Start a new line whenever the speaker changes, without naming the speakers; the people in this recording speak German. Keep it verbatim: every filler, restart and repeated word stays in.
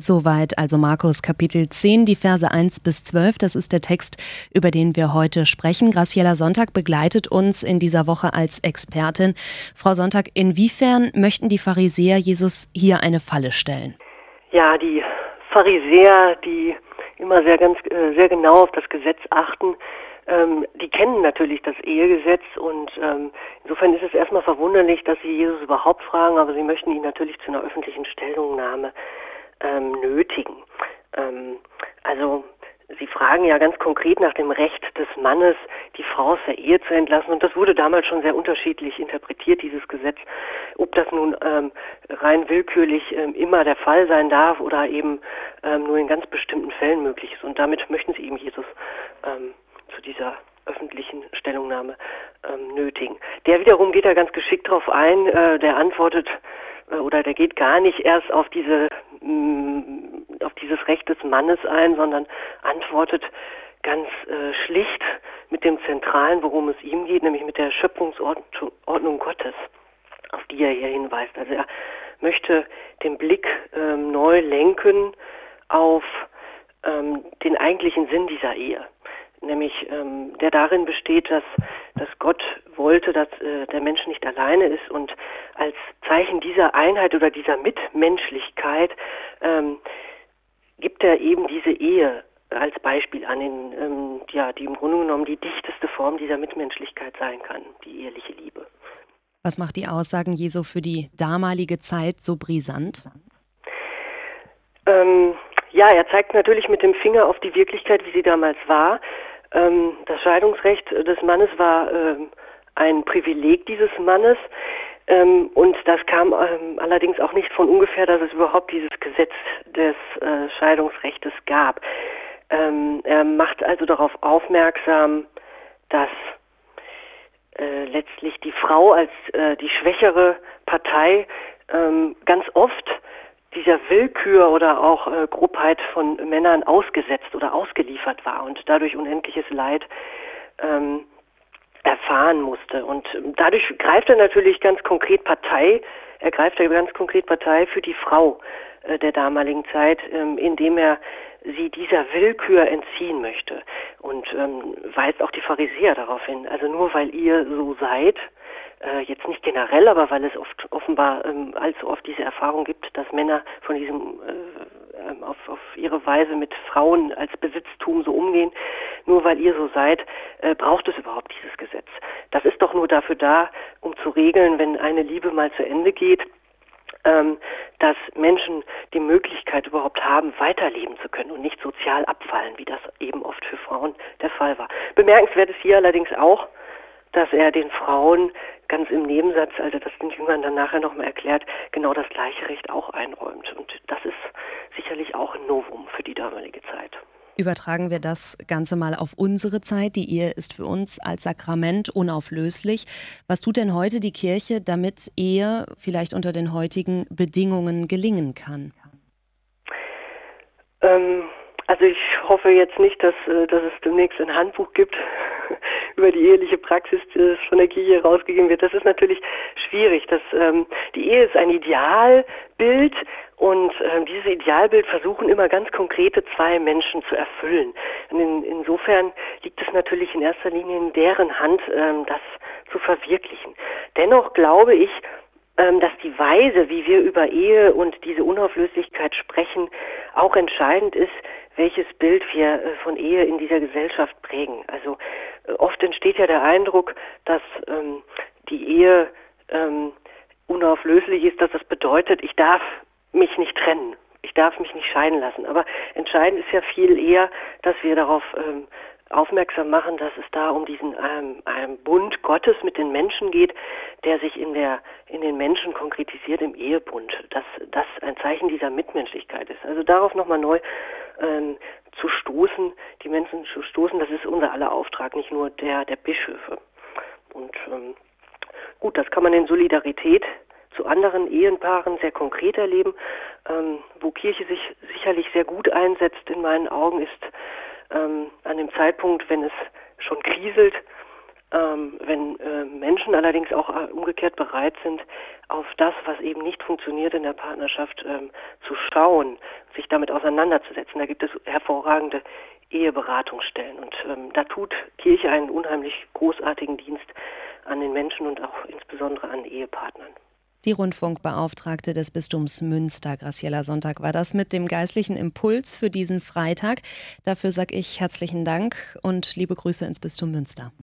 Soweit also Markus Kapitel zehn, die Verse eins bis zwölf. Das ist der Text, über den wir heute sprechen. Graciela Sonntag begleitet uns in dieser Woche als Expertin. Frau Sonntag, inwiefern möchten die Pharisäer Jesus hier eine Falle stellen?
Ja, die Pharisäer, die immer sehr ganz äh, sehr genau auf das Gesetz achten, ähm, die kennen natürlich das Ehegesetz und ähm, insofern ist es erstmal verwunderlich, dass sie Jesus überhaupt fragen, aber sie möchten ihn natürlich zu einer öffentlichen Stellungnahme ähm, nötigen. Ähm, also sie fragen ja ganz konkret nach dem Recht des Mannes, die Frau aus der Ehe zu entlassen, und das wurde damals schon sehr unterschiedlich interpretiert, dieses Gesetz, ob das nun ähm, rein willkürlich ähm, immer der Fall sein darf oder eben ähm, nur in ganz bestimmten Fällen möglich ist, und damit möchten sie eben Jesus ähm, zu dieser öffentlichen Stellungnahme ähm, nötigen. Der wiederum geht da ganz geschickt drauf ein, äh, der antwortet äh, oder der geht gar nicht erst auf diese mh, auf dieses Recht des Mannes ein, sondern antwortet ganz äh, schlicht mit dem Zentralen, worum es ihm geht, nämlich mit der Schöpfungsordnung Gottes, auf die er hier hinweist. Also er möchte den Blick ähm, neu lenken auf ähm, den eigentlichen Sinn dieser Ehe, nämlich ähm, der darin besteht, dass, dass Gott wollte, dass äh, der Mensch nicht alleine ist, und als Zeichen dieser Einheit oder dieser Mitmenschlichkeit ähm, gibt er eben diese Ehe als Beispiel an, in, ähm, ja, die im Grunde genommen die dichteste Form dieser Mitmenschlichkeit sein kann, die eheliche Liebe.
Was macht die Aussagen Jesu für die damalige Zeit so brisant?
Ähm, ja, er zeigt natürlich mit dem Finger auf die Wirklichkeit, wie sie damals war. Ähm, das Scheidungsrecht des Mannes war ähm, ein Privileg dieses Mannes. Ähm, und das kam ähm, allerdings auch nicht von ungefähr, dass es überhaupt dieses Gesetz des äh, Scheidungsrechtes gab. Ähm, er macht also darauf aufmerksam, dass äh, letztlich die Frau als äh, die schwächere Partei ähm, ganz oft dieser Willkür oder auch äh, Grobheit von Männern ausgesetzt oder ausgeliefert war und dadurch unendliches Leid ähm, erfahren musste. Und dadurch greift er natürlich ganz konkret Partei, er greift ja ganz konkret Partei für die Frau äh, der damaligen Zeit, ähm, indem er sie dieser Willkür entziehen möchte, und ähm, weist auch die Pharisäer darauf hin. Also nur weil ihr so seid, äh, jetzt nicht generell, aber weil es oft offenbar ähm, allzu oft diese Erfahrung gibt, dass Männer von diesem äh, auf, auf ihre Weise mit Frauen als Besitztum so umgehen, nur weil ihr so seid, äh, braucht es überhaupt dieses Gesetz. Das ist doch nur dafür da, um zu regeln, wenn eine Liebe mal zu Ende geht, ähm, dass Menschen die Möglichkeit überhaupt haben, weiterleben zu können und nicht sozial abfallen, wie das eben oft für Frauen der Fall war. Bemerkenswert ist hier allerdings auch, dass er den Frauen ganz im Nebensatz, also das den Jüngern dann nachher nochmal erklärt, genau das gleiche Recht auch einräumt. Und das ist sicherlich auch ein Novum für die damalige Zeit.
Übertragen wir das Ganze mal auf unsere Zeit. Die Ehe ist für uns als Sakrament unauflöslich. Was tut denn heute die Kirche, damit Ehe vielleicht unter den heutigen Bedingungen gelingen kann?
Ähm, also ich hoffe jetzt nicht, dass, dass es demnächst ein Handbuch gibt über die eheliche Praxis, das von der Kirche herausgegeben wird. Das ist natürlich schwierig. Das, ähm, die Ehe ist ein Idealbild, und ähm, dieses Idealbild versuchen immer ganz konkrete zwei Menschen zu erfüllen. Und in, insofern liegt es natürlich in erster Linie in deren Hand, ähm, das zu verwirklichen. Dennoch glaube ich, ähm, dass die Weise, wie wir über Ehe und diese Unauflöslichkeit sprechen, auch entscheidend ist, welches Bild wir äh, von Ehe in dieser Gesellschaft prägen. Also äh, oft entsteht ja der Eindruck, dass ähm, die Ehe ähm, unauflöslich ist, dass das bedeutet, ich darf mich nicht trennen, ich darf mich nicht scheiden lassen. Aber entscheidend ist ja viel eher, dass wir darauf ähm, aufmerksam machen, dass es da um diesen ähm, einen Bund Gottes mit den Menschen geht, der sich in der in den Menschen konkretisiert im Ehebund, dass das ein Zeichen dieser Mitmenschlichkeit ist. Also darauf nochmal neu ähm, zu stoßen, die Menschen zu stoßen, das ist unser aller Auftrag, nicht nur der der Bischöfe. Und ähm, gut, das kann man in Solidarität zu anderen Ehepaaren sehr konkret erleben. Ähm, wo Kirche sich sicherlich sehr gut einsetzt, in meinen Augen, ist ähm, an dem Zeitpunkt, wenn es schon kriselt, Ähm, wenn äh, Menschen allerdings auch äh, umgekehrt bereit sind, auf das, was eben nicht funktioniert in der Partnerschaft, ähm, zu schauen, sich damit auseinanderzusetzen. Da gibt es hervorragende Eheberatungsstellen. Und ähm, da tut Kirche einen unheimlich großartigen Dienst an den Menschen und auch insbesondere an Ehepartnern.
Die Rundfunkbeauftragte des Bistums Münster, Graciela Sonntag, war das mit dem geistlichen Impuls für diesen Freitag. Dafür sage ich herzlichen Dank und liebe Grüße ins Bistum Münster.